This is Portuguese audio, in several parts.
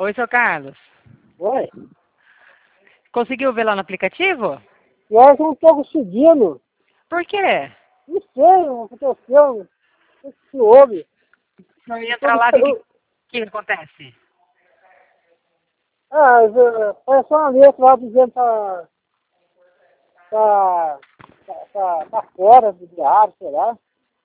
Oi, seu Carlos. Oi? Conseguiu ver lá no aplicativo? Eu não estou conseguindo. Por quê? Não sei o que aconteceu. O que se houve? O senhor Eu entra lá, o que acontece? Parece uma letra lá dizendo tá fora do diário, sei lá.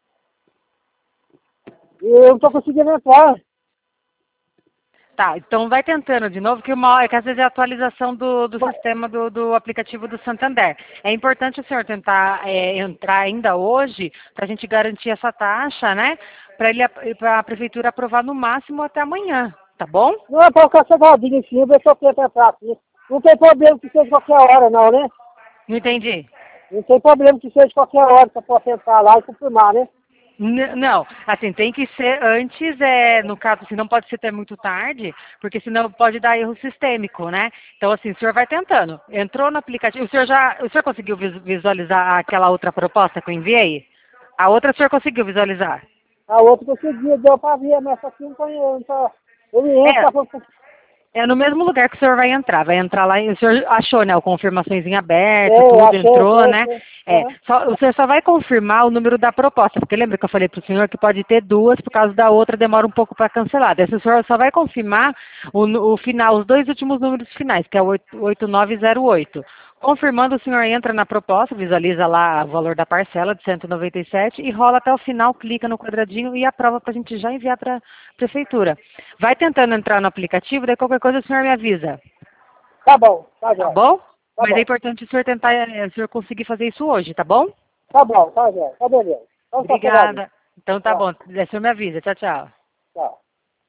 E eu não estou conseguindo entrar. Tá, então vai tentando de novo, que é que às vezes é a atualização do sistema do aplicativo do Santander. É importante o senhor tentar entrar ainda hoje, para a gente garantir essa taxa, né? Para a prefeitura aprovar no máximo até amanhã, tá bom? Não é para ficar cegadinho em cima, ver se eu tento entrar aqui. Não tem problema que seja qualquer hora, não, né? Não entendi. Não tem problema que seja qualquer hora que eu possa entrar lá e confirmar, né? Não, assim, tem que ser antes, no caso, assim, não pode ser até muito tarde, porque senão pode dar erro sistêmico, né? Então, assim, o senhor vai tentando. Entrou no aplicativo, o senhor conseguiu visualizar aquela outra proposta que eu enviei? A outra o senhor conseguiu visualizar? A outra conseguia, deu para ver, mas essa aqui não conheço. Ele É, entra, é no mesmo lugar que o senhor vai entrar lá, e o senhor achou, né, o confirmações em aberto, eu tudo, entrou, achei, né? achei. É, o senhor só vai confirmar o número da proposta, porque lembra que eu falei para o senhor que pode ter duas, por causa da outra demora um pouco para cancelar. Daí o senhor só vai confirmar o final, os dois últimos números finais, que é o 8908. Confirmando, o senhor entra na proposta, visualiza lá o valor da parcela de 197 e rola até o final, clica no quadradinho e aprova para a gente já enviar para a prefeitura. Vai tentando entrar no aplicativo, daí qualquer coisa o senhor me avisa. Tá bom, tá Tá jóia. bom? Tá Mas é bom, importante o senhor tentar, o senhor conseguir fazer isso hoje, tá bom? tá bom, tá jóia. Tá beleza. Então tá chegadinho. Obrigada. Então tá Tá, bom. O senhor me avisa. Tchau, tchau. tá.